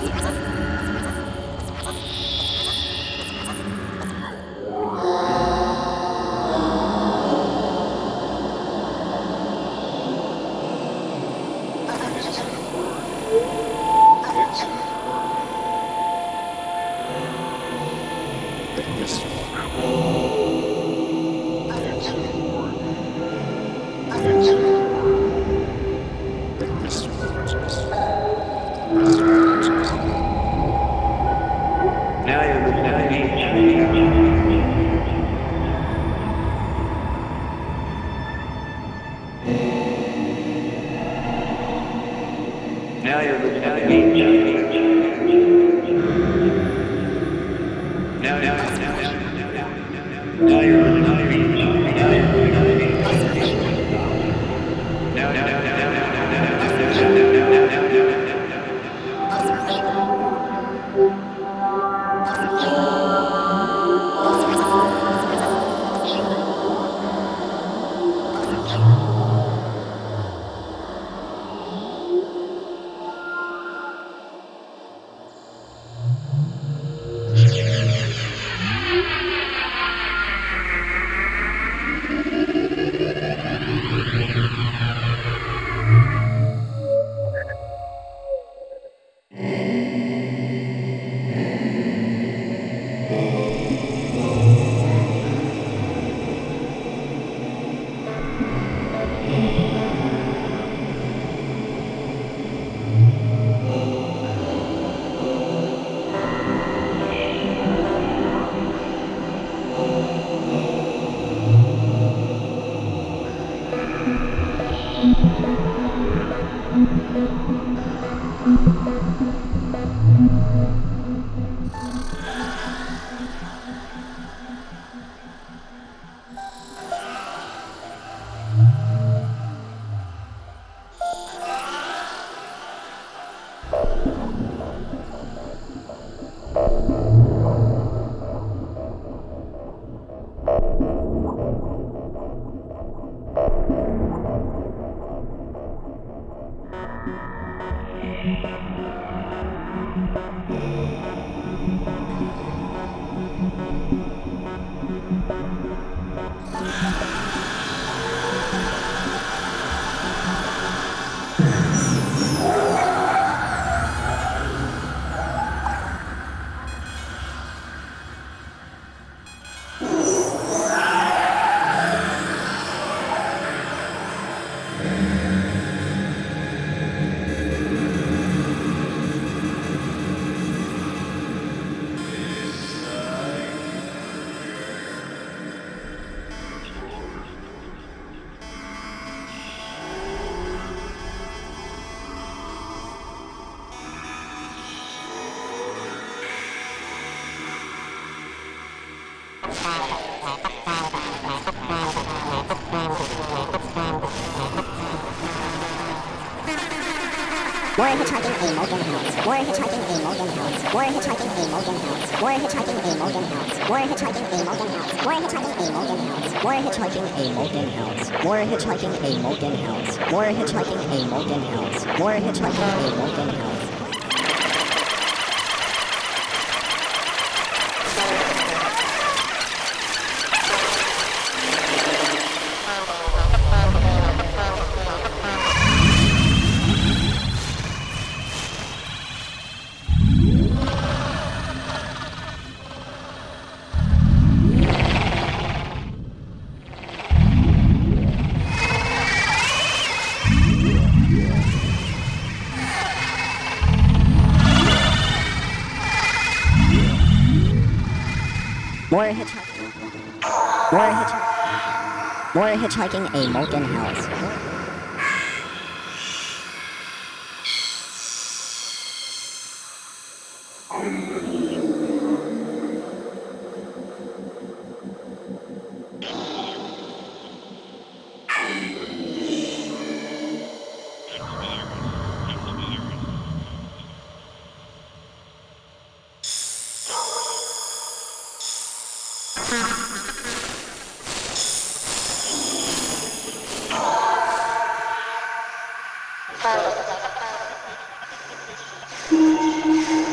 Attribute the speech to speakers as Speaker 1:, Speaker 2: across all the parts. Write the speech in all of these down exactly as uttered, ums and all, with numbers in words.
Speaker 1: More hitchhiking a Morgan House. More hitchhiking a Morgan House. More hitchhiking a Morgan House. More hitchhiking a Morgan House. More hitchhiking a Morgan House. More hitchhiking a Morgan House. More hitchhiking a Morgan House. More hitchhiking a Morgan House. More hitchhiking a Morgan House. More hitchhiking a Morgan House. More hitchhiking. More hitchhiking. More hitchhiking a Morgan House. Thank you.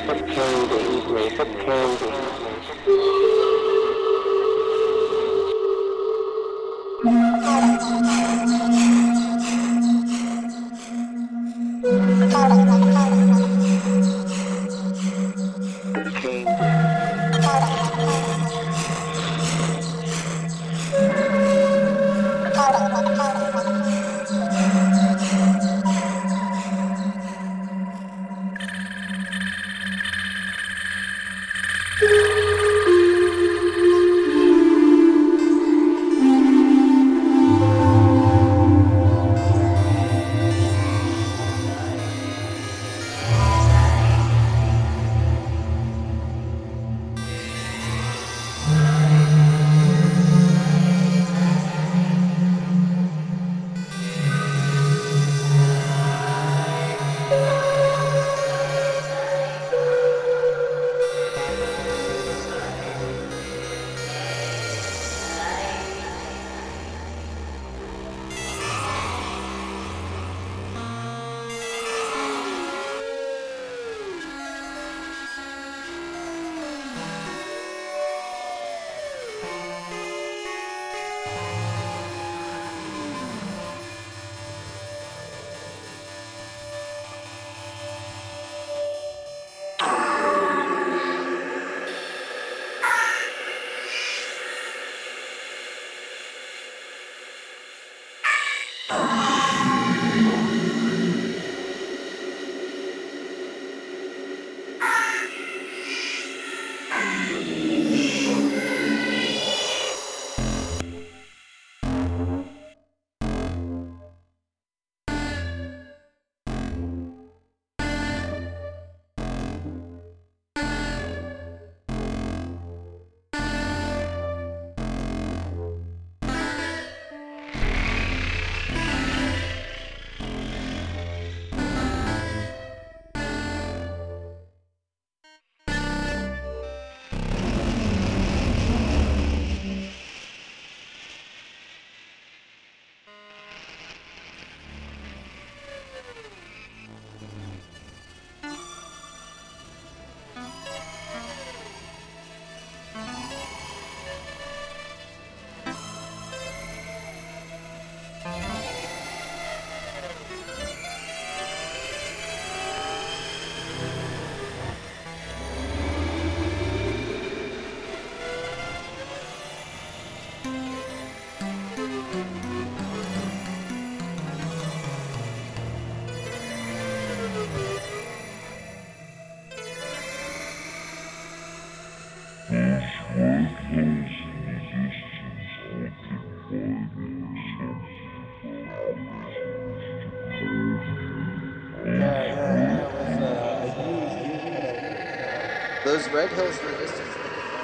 Speaker 2: Those red hills in the distance.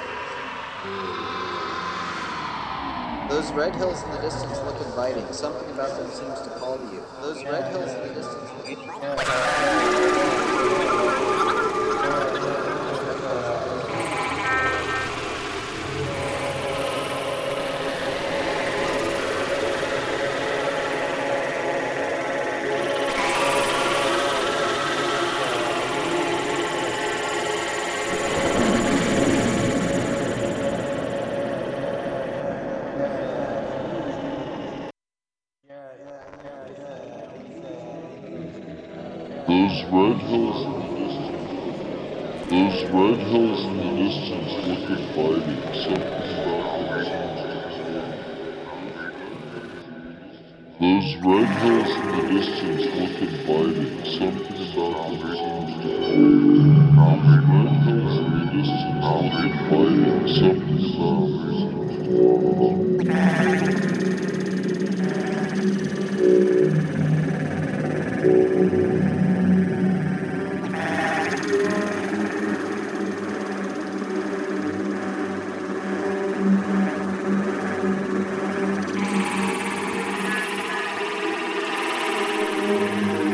Speaker 2: Those red hills in the distance look inviting. Something about them seems to call to you. Those red hills in the distance look
Speaker 3: Those red hills in the distance. Those red hills in the distance look inviting. Something about them seems to call. Those red hills in the distance look inviting. Something about them seems to call. Those red hills in the distance look inviting. Something about them seems to call. Thank you.